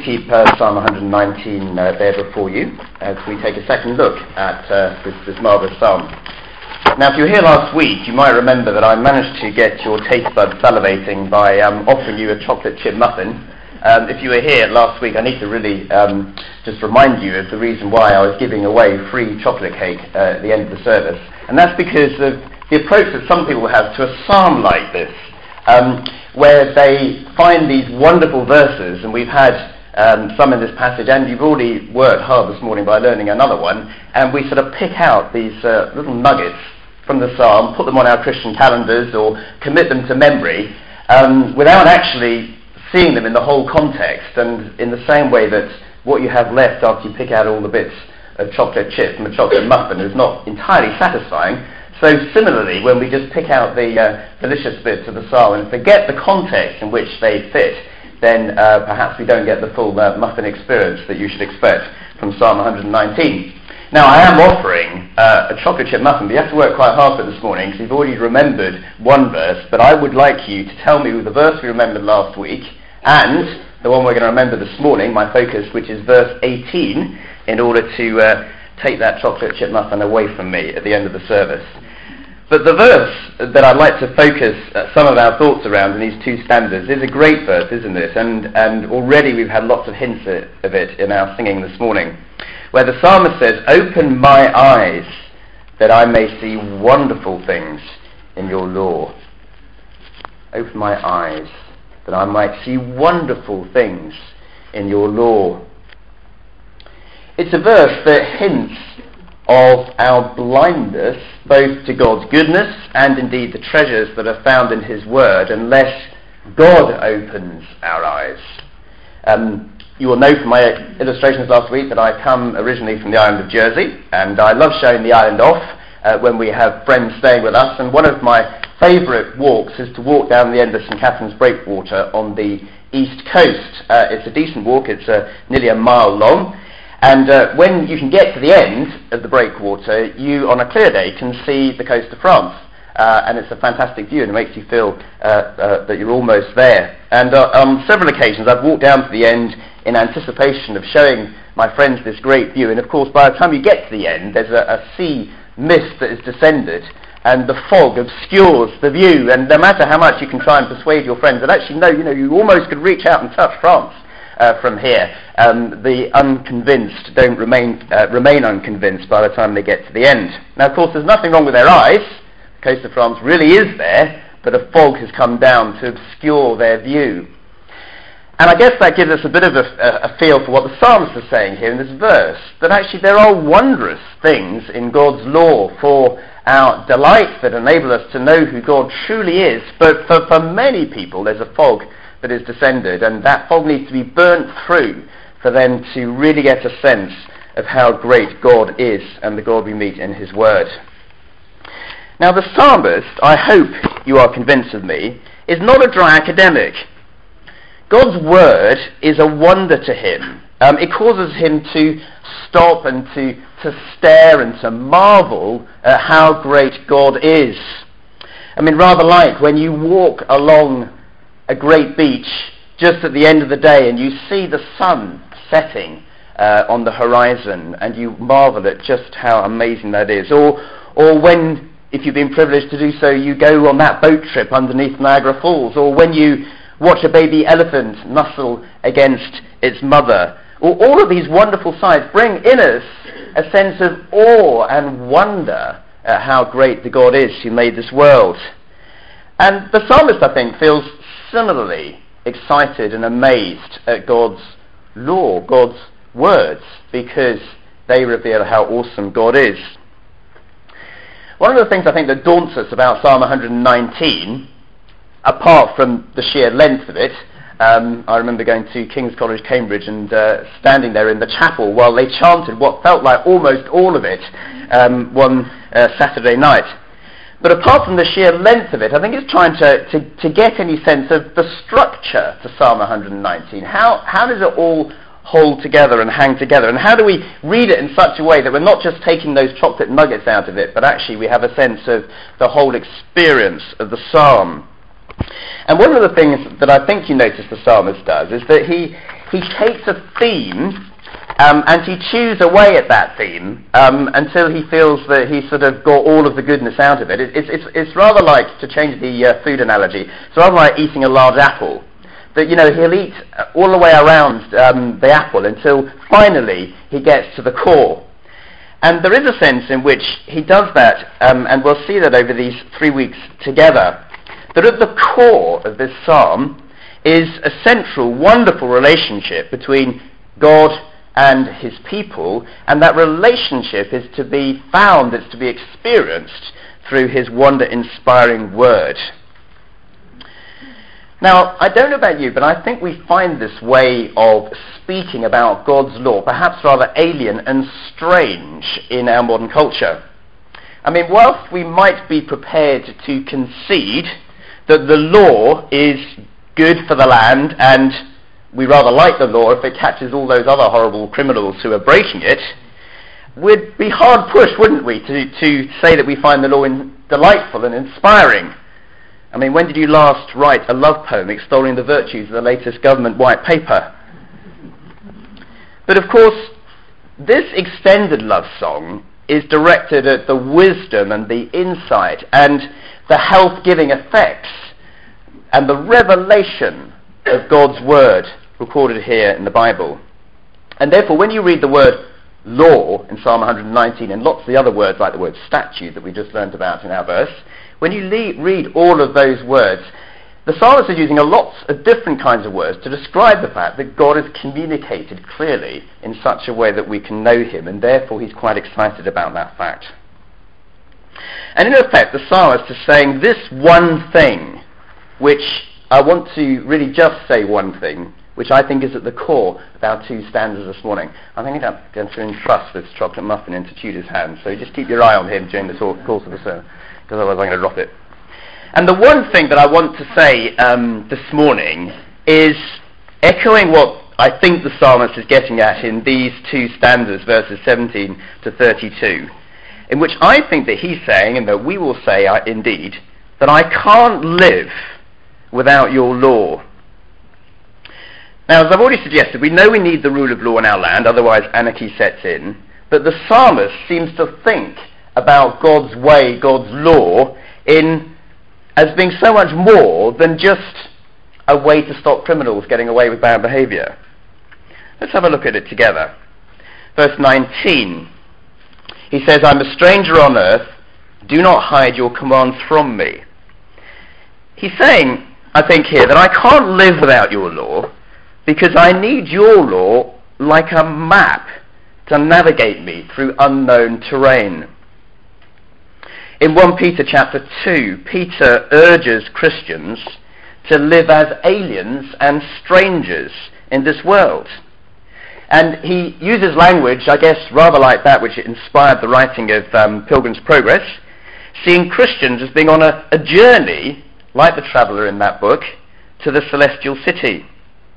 keep Psalm 119 there before you as we take a second look at this marvellous psalm. Now, if you were here last week, you might remember that I managed to get your taste buds salivating by offering you a chocolate chip muffin. If you were here last week, I need to really just remind you of the reason why I was giving away free chocolate cake at the end of the service. And that's because of the approach that some people have to a psalm like this, where they find these wonderful verses, and we've had some in this passage, and you've already worked hard this morning by learning another one, and we sort of pick out these little nuggets from the psalm, put them on our Christian calendars or commit them to memory without actually seeing them in the whole context, and in the same way that what you have left after you pick out all the bits of chocolate chip from a chocolate muffin is not entirely satisfying. So similarly, when we just pick out the delicious bits of the psalm and forget the context in which they fit, then perhaps we don't get the full muffin experience that you should expect from Psalm 119. Now, I am offering a chocolate chip muffin, but you have to work quite hard for it this morning because you've already remembered one verse, but I would like you to tell me the verse we remembered last week and the one we're going to remember this morning, my focus, which is verse 18, in order to take that chocolate chip muffin away from me at the end of the service. But the verse that I'd like to focus some of our thoughts around in these two stanzas is a great verse, isn't it? And already we've had lots of hints of it in our singing this morning, where the psalmist says, "Open my eyes that I may see wonderful things in your law." Open my eyes that I might see wonderful things in your law. It's a verse that hints of our blindness both to God's goodness and indeed the treasures that are found in his word unless God opens our eyes. You will know from my illustrations last week that I come originally from the island of Jersey, and I love showing the island off when we have friends staying with us, and one of my favourite walks is to walk down the end of St Catherine's Breakwater on the east coast. It's a decent walk, it's nearly a mile long. And when you can get to the end of the breakwater, you, on a clear day, can see the coast of France. And it's a fantastic view, and it makes you feel that you're almost there. And on several occasions, I've walked down to the end in anticipation of showing my friends this great view. And of course, by the time you get to the end, there's a sea mist that has descended, and the fog obscures the view. And no matter how much you can try and persuade your friends that actually, no, you almost could reach out and touch France from here. The unconvinced don't remain unconvinced by the time they get to the end. Now, of course, there's nothing wrong with their eyes. The coast of France really is there, but a fog has come down to obscure their view. And I guess that gives us a bit of a feel for what the psalmist is saying here in this verse, that actually there are wondrous things in God's law for our delight that enable us to know who God truly is, but for many people there's a fog that is descended, and that fog needs to be burnt through for them to really get a sense of how great God is and the God we meet in his word. Now, the psalmist, I hope you are convinced of me, is not a dry academic. God's word is a wonder to him. It causes him to stop and to stare and to marvel at how great God is. I mean, rather like when you walk along a great beach just at the end of the day and you see the sun setting on the horizon and you marvel at just how amazing that is. Or when, if you've been privileged to do so, you go on that boat trip underneath Niagara Falls, or when you watch a baby elephant nuzzle against its mother. All of these wonderful sights bring in us a sense of awe and wonder at how great the God is who made this world. And the psalmist, I think, feels similarly excited and amazed at God's law, God's words, because they reveal how awesome God is. One of the things I think that daunts us about Psalm 119, apart from the sheer length of it, I remember going to King's College, Cambridge, and standing there in the chapel while they chanted what felt like almost all of it one Saturday night. But apart from the sheer length of it, I think it's trying to get any sense of the structure to Psalm 119. How does it all hold together and hang together? And how do we read it in such a way that we're not just taking those chocolate nuggets out of it, but actually we have a sense of the whole experience of the psalm? And one of the things that I think you notice the psalmist does is that he takes a theme and he chews away at that theme until he feels that he's sort of got all of the goodness out of it. It's rather like, to change the food analogy, it's rather like eating a large apple. That, he'll eat all the way around the apple until finally he gets to the core. And there is a sense in which he does that, and we'll see that over these 3 weeks together, that at the core of this psalm is a central, wonderful relationship between God and his people, and that relationship is to be found, it's to be experienced through his wonder-inspiring word. Now, I don't know about you, but I think we find this way of speaking about God's law perhaps rather alien and strange in our modern culture. I mean, whilst we might be prepared to concede that the law is good for the land, and we rather like the law if it catches all those other horrible criminals who are breaking it, we'd be hard pushed, wouldn't we, to say that we find the law delightful and inspiring. I mean, when did you last write a love poem extolling the virtues of the latest government white paper? But of course, this extended love song is directed at the wisdom and the insight and the health-giving effects and the revelation of God's word recorded here in the Bible. And therefore, when you read the word law in Psalm 119 and lots of the other words like the word statute that we just learned about in our verse, when you read all of those words, the psalmist is using a lot of different kinds of words to describe the fact that God has communicated clearly in such a way that we can know him, and therefore he's quite excited about that fact. And in effect, the psalmist is saying this one thing, which I want to really just say one thing, which I think is at the core of our two stanzas this morning. I think I'm going to entrust this chocolate muffin into Tudor's hands, so just keep your eye on him during the course of the sermon, because otherwise I'm going to drop it. And the one thing that I want to say this morning is echoing what I think the psalmist is getting at in these two stanzas, verses 17 to 32, in which I think that he's saying, and that we will say indeed, that I can't live without your law. Now, as I've already suggested, we know we need the rule of law in our land, otherwise anarchy sets in, but the psalmist seems to think about God's way, God's law, as being so much more than just a way to stop criminals getting away with bad behaviour. Let's have a look at it together. Verse 19, he says, I'm a stranger on earth, do not hide your commands from me. He's saying, I think here, that I can't live without your law, because I need your law like a map to navigate me through unknown terrain. In 1 Peter chapter 2, Peter urges Christians to live as aliens and strangers in this world. And he uses language, I guess, rather like that which inspired the writing of Pilgrim's Progress, seeing Christians as being on a journey, like the traveller in that book, to the celestial city.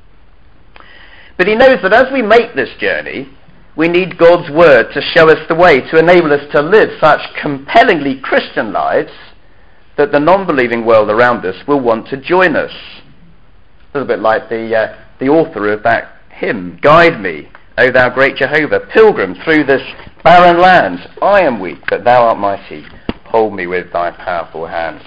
But he knows that as we make this journey, we need God's word to show us the way, to enable us to live such compellingly Christian lives that the non-believing world around us will want to join us. A little bit like the author of that hymn, Guide me, O thou great Jehovah, pilgrim through this barren land. I am weak, but thou art mighty. Hold me with thy powerful hand.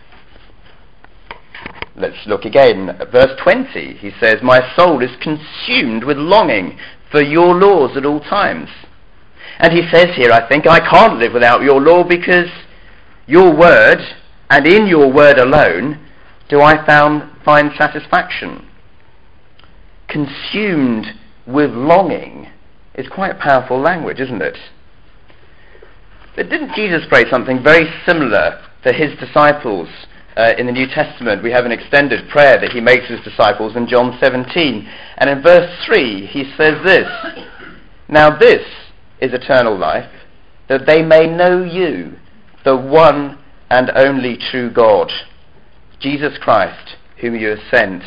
Let's look again at verse 20. He says, my soul is consumed with longing for your laws at all times. And he says here, I think, I can't live without your law, because your word, and in your word alone, do I find satisfaction. Consumed with longing is quite powerful language, isn't it? But didn't Jesus pray something very similar for his disciples? In the New Testament, we have an extended prayer that he makes his disciples in John 17. And in verse 3, he says this, now this is eternal life, that they may know you, the one and only true God, Jesus Christ, whom you have sent.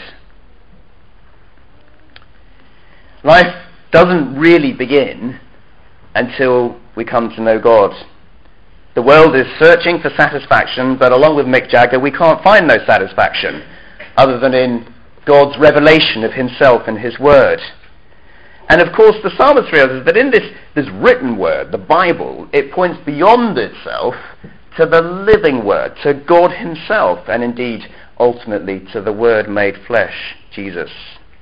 Life doesn't really begin until we come to know God. The world is searching for satisfaction, but along with Mick Jagger, we can't find no satisfaction other than in God's revelation of himself and his word. And of course the psalmist realizes that in this written word, the Bible, it points beyond itself to the living word, to God himself, and indeed ultimately to the word made flesh, Jesus.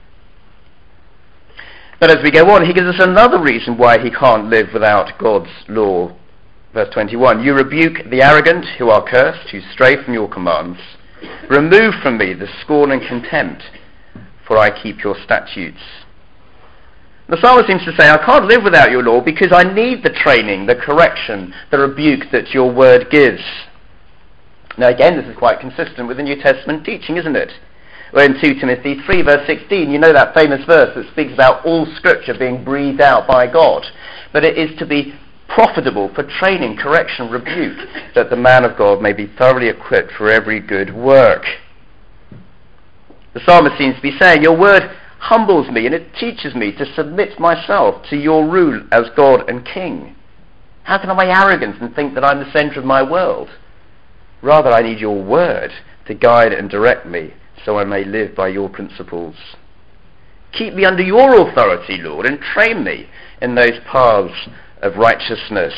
But as we go on, he gives us another reason why he can't live without God's law. Verse 21, you rebuke the arrogant who are cursed, who stray from your commands. Remove from me the scorn and contempt, for I keep your statutes. The psalmist seems to say, I can't live without your law because I need the training, the correction, the rebuke that your word gives. Now again, this is quite consistent with the New Testament teaching, isn't it? Well, in 2 Timothy 3 verse 16, you know that famous verse that speaks about all scripture being breathed out by God. But it is to be profitable for training, correction, rebuke, that the man of God may be thoroughly equipped for every good work. The psalmist seems to be saying, your word humbles me and it teaches me to submit myself to your rule as God and King. How can I be arrogant and think that I'm the centre of my world? Rather, I need your word to guide and direct me so I may live by your principles. Keep me under your authority, Lord, and train me in those paths of righteousness.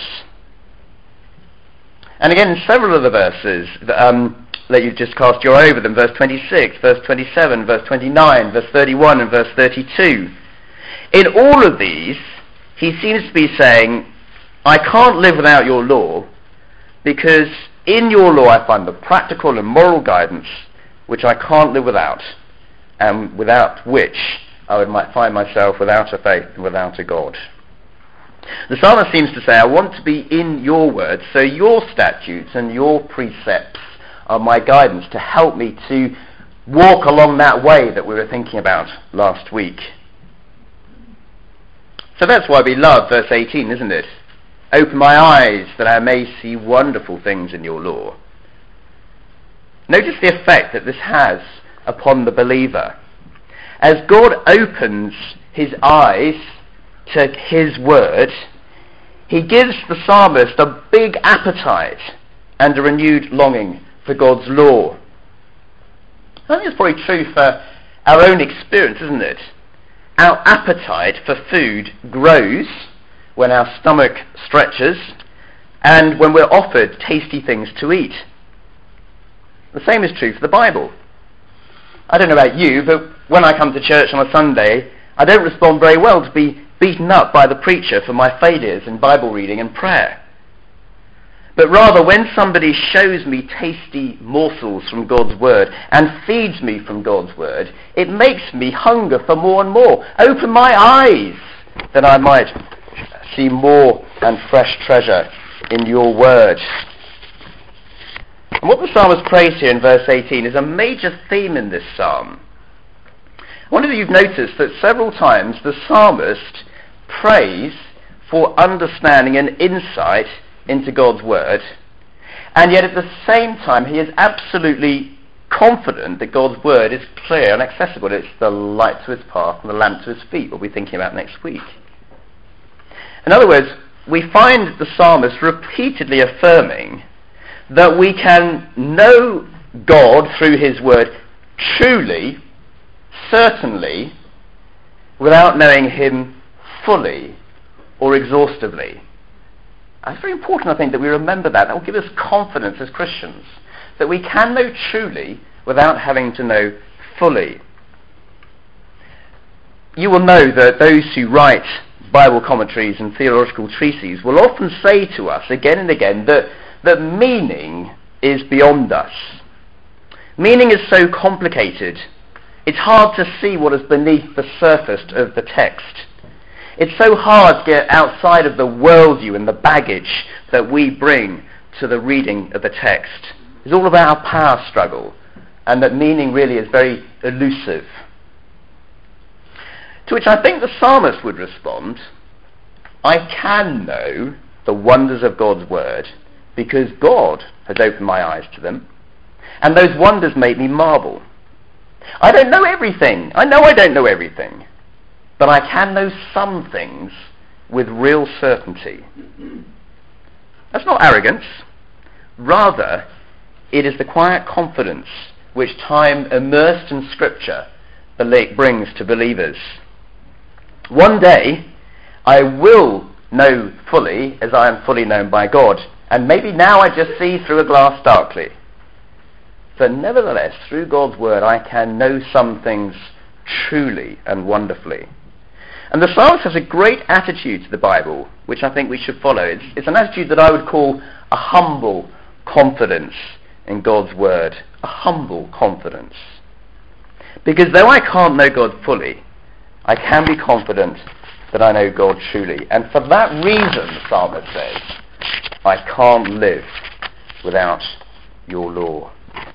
And again, in several of the verses that you've just cast your eye over them, verse 26, verse 27, verse 29, verse 31, and verse 32. In all of these, he seems to be saying, I can't live without your law, because in your law I find the practical and moral guidance which I can't live without, and without which I might find myself without a faith and without a God. The psalmist seems to say, I want to be in your word, so your statutes and your precepts are my guidance to help me to walk along that way that we were thinking about last week. So that's why we love verse 18, isn't it? Open my eyes that I may see wonderful things in your law. Notice the effect that this has upon the believer. As God opens his eyes to his word, he gives the psalmist a big appetite and a renewed longing for God's law. I think it's probably true for our own experience, isn't it? Our appetite for food grows when our stomach stretches and when we're offered tasty things to eat. The same is true for the Bible. I don't know about you, but when I come to church on a Sunday, I don't respond very well to be beaten up by the preacher for my failures in Bible reading and prayer. But rather, when somebody shows me tasty morsels from God's word and feeds me from God's word, it makes me hunger for more and more. Open my eyes that I might see more and fresh treasure in your word. And what the psalmist prays here in verse 18 is a major theme in this psalm. I wonder if you've noticed that several times the psalmist prays for understanding and insight into God's word, and yet at the same time he is absolutely confident that God's word is clear and accessible. It's the light to his path and the lamp to his feet, what we'll be thinking about next week. In other words, we find the psalmist repeatedly affirming that we can know God through his word truly, certainly, without knowing him fully or exhaustively. It's very important, I think, that we remember that. That will give us confidence as Christians, that we can know truly without having to know fully. You will know that those who write Bible commentaries and theological treatises will often say to us again and again that meaning is beyond us. Meaning is so complicated, it's hard to see what is beneath the surface of the text. It's so hard to get outside of the worldview and the baggage that we bring to the reading of the text. It's all about our power struggle, and that meaning really is very elusive. To which I think the psalmist would respond, I can know the wonders of God's word because God has opened my eyes to them, and those wonders make me marvel. I don't know everything. I know I don't know everything. But I can know some things with real certainty. That's not arrogance. Rather, it is the quiet confidence which time immersed in Scripture brings to believers. One day, I will know fully as I am fully known by God, and maybe now I just see through a glass darkly. But nevertheless, through God's word, I can know some things truly and wonderfully. And the psalmist has a great attitude to the Bible, which I think we should follow. It's an attitude that I would call a humble confidence in God's word. A humble confidence. Because though I can't know God fully, I can be confident that I know God truly. And for that reason, the psalmist says, I can't live without your law.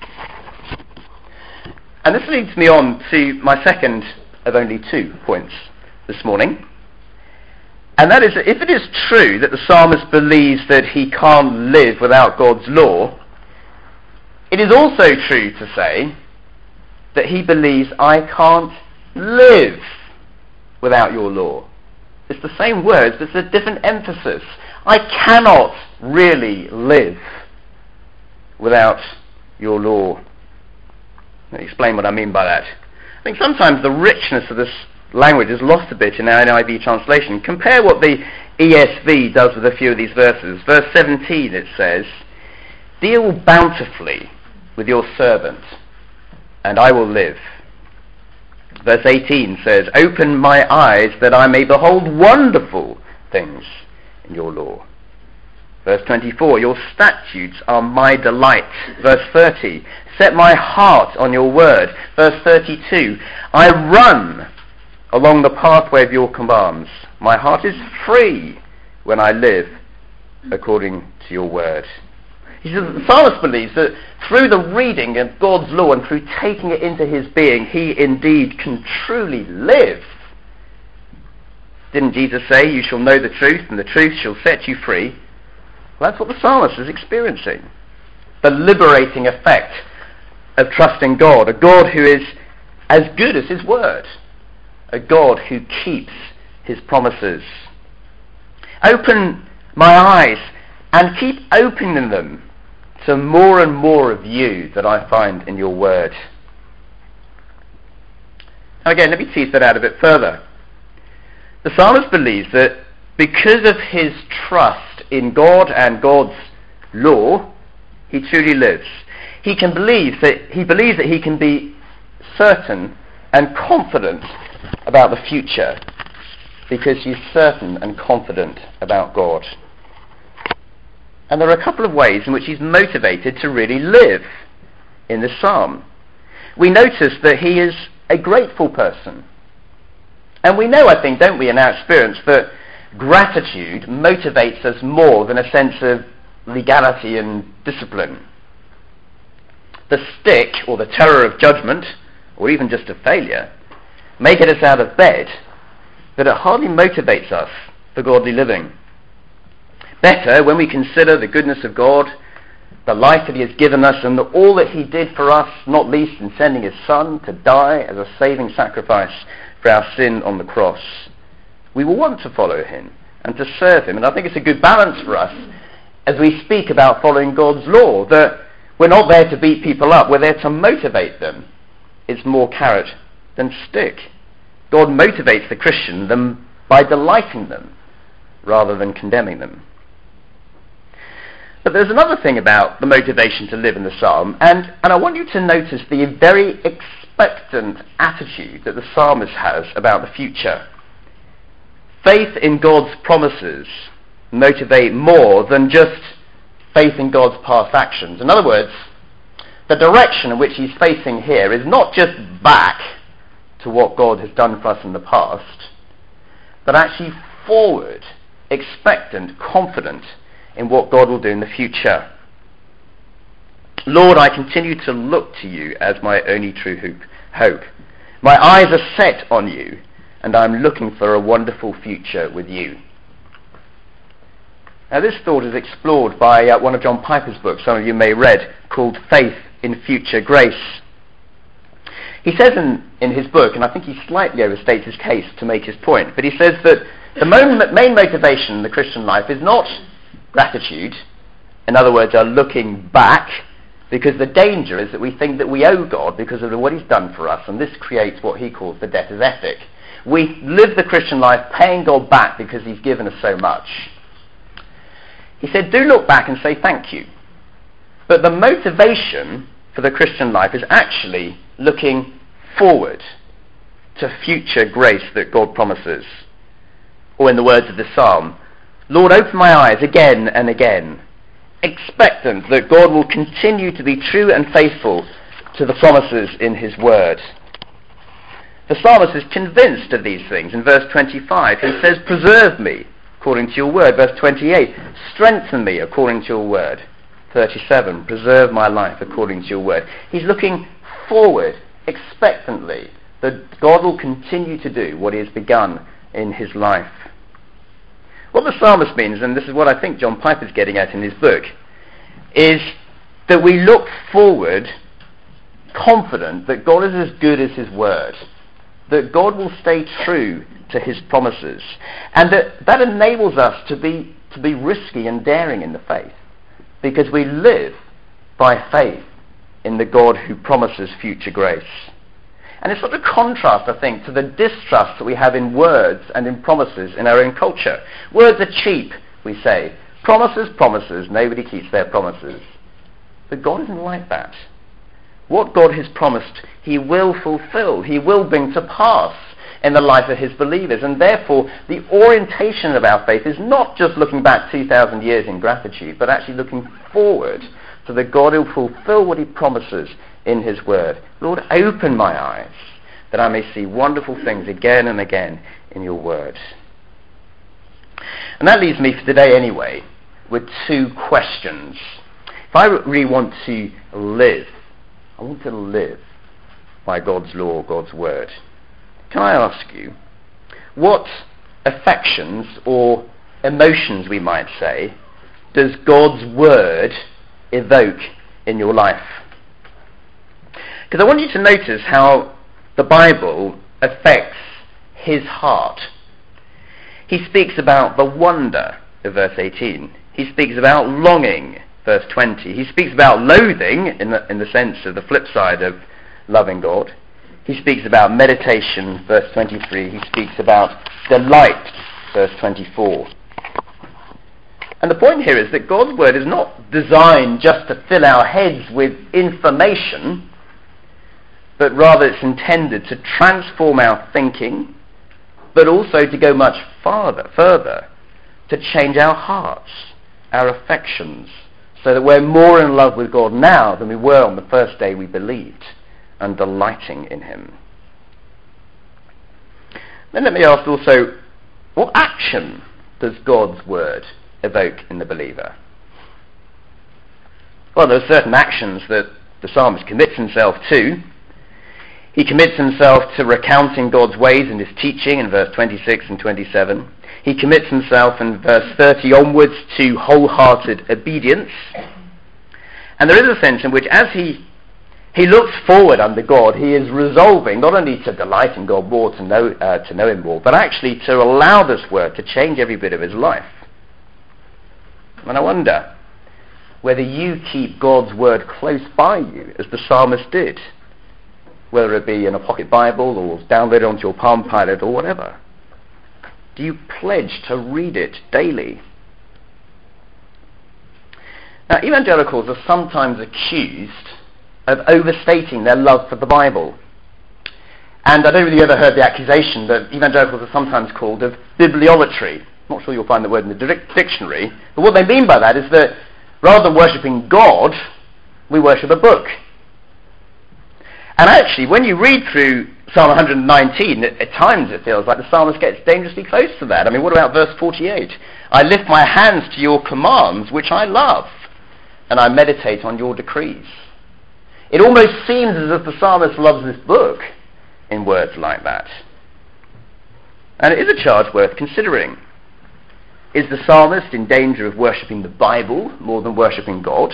And this leads me on to my second of only 2 points this morning. And that is that if it is true that the psalmist believes that he can't live without God's law, it is also true to say that he believes I can't live without your law. It's the same words, but it's a different emphasis. I cannot really live without your law. Let me explain what I mean by that. I think sometimes the richness of this language is lost a bit in our NIV translation. Compare what the ESV does with a few of these verses. Verse 17 it says, deal bountifully with your servant, and I will live. Verse 18 says, open my eyes that I may behold wonderful things in your law. Verse 24, your statutes are my delight. Verse 30, set my heart on your word. Verse 32, I run along the pathway of your commands. My heart is free when I live according to your word. He says the psalmist believes that through the reading of God's law and through taking it into his being, he indeed can truly live. Didn't Jesus say, you shall know the truth and the truth shall set you free? Well, that's what the psalmist is experiencing. The liberating effect of trusting God, a God who is as good as his word, a God who keeps his promises. Open my eyes and keep opening them to more and more of you that I find in your word. Now again, let me tease that out a bit further. The psalmist believes that because of his trust in God and God's law, he truly lives. He believes that he can be certain and confident about the future because he's certain and confident about God. And there are a couple of ways in which he's motivated to really live in this psalm. We notice that he is a grateful person. And we know, I think, don't we, in our experience, that gratitude motivates us more than a sense of legality and discipline. The stick, or the terror of judgment, or even just of failure, may get us out of bed, but it hardly motivates us for godly living. Better, when we consider the goodness of God, the life that he has given us, and all that he did for us, not least in sending his Son to die as a saving sacrifice for our sin on the cross, we will want to follow him and to serve him. And I think it's a good balance for us as we speak about following God's law, that we're not there to beat people up, we're there to motivate them. It's more carrot than stick. God motivates the Christian by delighting them rather than condemning them. But there's another thing about the motivation to live in the psalm, and I want you to notice the very expectant attitude that the psalmist has about the future. Faith in God's promises motivate more than just faith in God's past actions. In other words, the direction in which he's facing here is not just back to what God has done for us in the past, but actually forward, expectant, confident in what God will do in the future. Lord, I continue to look to you as my only true hope. My eyes are set on you, and I'm looking for a wonderful future with you. Now this thought is explored by one of John Piper's books, some of you may have read, called Faith in Future Grace. He says in his book, and I think he slightly overstates his case to make his point, but he says that the main motivation in the Christian life is not gratitude, in other words, are looking back Because the danger is that we think that we owe God because of what he's done for us, and this creates what he calls the debtor's ethic. We live the Christian life paying God back because he's given us so much. He said, do look back and say thank you. But the motivation for the Christian life is actually looking forward to future grace that God promises. Or in the words of the psalm, Lord, open my eyes again and again, expectant that God will continue to be true and faithful to the promises in his word. The psalmist is convinced of these things. In verse 25, he says, preserve me according to your word. Verse 28, strengthen me according to your word. 37, preserve my life according to your word. He's looking forward expectantly that God will continue to do what he has begun in his life. What the psalmist means, and this is what I think John Piper's getting at in his book, is that we look forward confident that God is as good as his word, that God will stay true to his promises, and that enables us to be risky and daring in the faith, because we live by faith in the God who promises future grace. And it's sort of contrast, I think, to the distrust that we have in words and in promises in our own culture. Words are cheap, we say. Promises, promises. Nobody keeps their promises. But God isn't like that. What God has promised, he will fulfill. He will bring to pass in the life of his believers. And therefore, the orientation of our faith is not just looking back 2,000 years in gratitude, but actually looking forward to the God who will fulfill what he promises in his word. Lord, open my eyes that I may see wonderful things again and again in your word. And that leaves me for today anyway with two questions. If I really want to live, I want to live by God's law, God's word. Can I ask you, what affections or emotions, we might say, does God's word evoke in your life? Because I want you to notice how the Bible affects his heart. He speaks about the wonder of verse 18. He speaks about longing, verse 20. He speaks about loathing in the sense of the flip side of loving God. He speaks about meditation, verse 23. He speaks about delight, verse 24. And the point here is that God's word is not designed just to fill our heads with information, but rather it's intended to transform our thinking, but also to go much further, to change our hearts, our affections, so that we're more in love with God now than we were on the first day we believed, and delighting in him. Then let me ask also, what action does God's word evoke in the believer? Well, there are certain actions that the psalmist commits himself to. He commits himself to recounting God's ways and his teaching in verse 26 and 27. He commits himself in verse 30 onwards to wholehearted obedience. And there is a sense in which as he looks forward under God, he is resolving not only to delight in God more, to know him more, but actually to allow this word to change every bit of his life. And I wonder whether you keep God's word close by you, as the psalmist did, whether it be in a pocket Bible or downloaded onto your Palm Pilot or whatever. Do you pledge to read it daily? Now, evangelicals are sometimes accused of overstating their love for the Bible. And I don't know if you ever heard the accusation that evangelicals are sometimes called of bibliolatry. I'm not sure you'll find the word in the dictionary, but what they mean by that is that rather than worshipping God, we worship a book. And actually, when you read through Psalm 119, at times it feels like the psalmist gets dangerously close to that. I mean, what about verse 48? I lift my hands to your commands, which I love, and I meditate on your decrees. It almost seems as if the psalmist loves this book in words like that. And it is a charge worth considering. Is the psalmist in danger of worshipping the Bible more than worshipping God?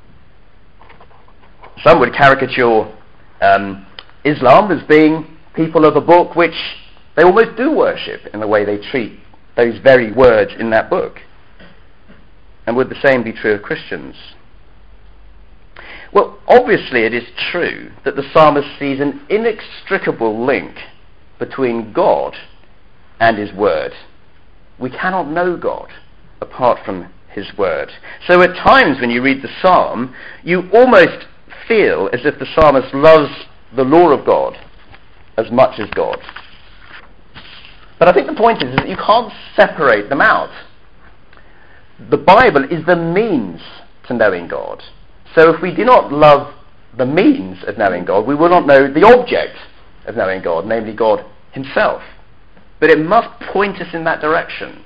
Some would caricature Islam as being people of a book which they almost do worship in the way they treat those very words in that book. And would the same be true of Christians? Well, obviously it is true that the psalmist sees an inextricable link between God and his word. We cannot know God apart from his word. So at times when you read the psalm, you almost feel as if the psalmist loves the law of God as much as God. But I think the point is that you can't separate them out. The Bible is the means to knowing God. So if we do not love the means of knowing God, we will not know the object of knowing God, namely God himself. But it must point us in that direction.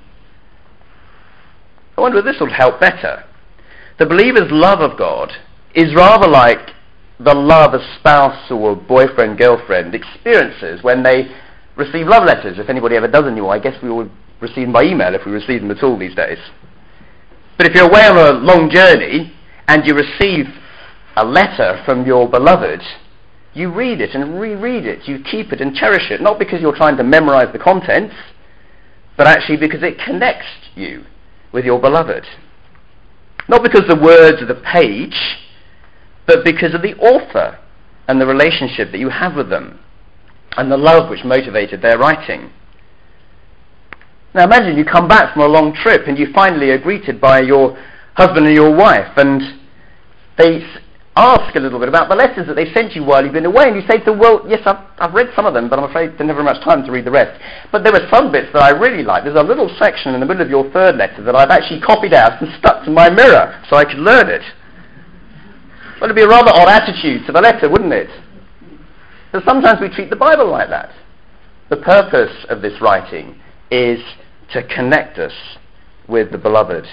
I wonder if this will help better. The believer's love of God is rather like the love a spouse or a boyfriend, girlfriend experiences when they receive love letters. If anybody ever does anymore, I guess we all receive them by email if we receive them at all these days. But if you're away on a long journey and you receive a letter from your beloved, you read it and reread it. You keep it and cherish it, not because you're trying to memorize the contents, but actually because it connects you with your beloved. Not because the words of the page, but because of the author and the relationship that you have with them and the love which motivated their writing. Now imagine you come back from a long trip and you finally are greeted by your husband and your wife, and they ask a little bit about the letters that they sent you while you've been away, and you say to them, well, yes, I've read some of them, but I'm afraid I didn't have very much time to read the rest. But there were some bits that I really liked. There's a little section in the middle of your third letter that I've actually copied out and stuck to my mirror so I could learn it. Well, it'd be a rather odd attitude to the letter, wouldn't it? But sometimes we treat the Bible like that. The purpose of this writing is to connect us with the beloved.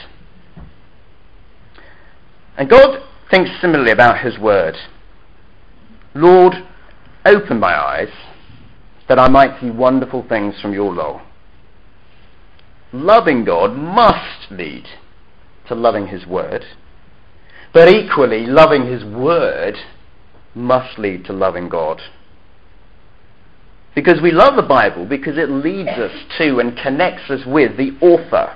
And God thinks similarly about his word. Lord, open my eyes that I might see wonderful things from your law. Loving God must lead to loving his word, but equally loving his word must lead to loving God. Because we love the Bible because it leads us to and connects us with the author.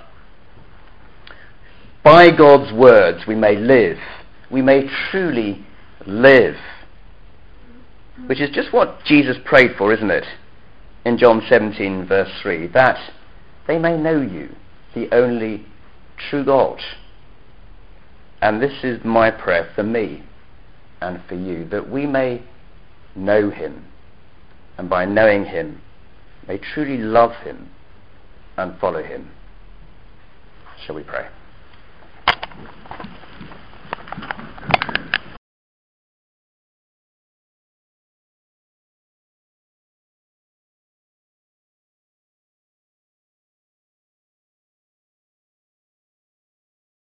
By God's words we may live. We may truly live. Which is just what Jesus prayed for, isn't it? In John 17 verse 3. That they may know you, the only true God. And this is my prayer for me and for you, that we may know him. And by knowing him, may truly love him and follow him. Shall we pray?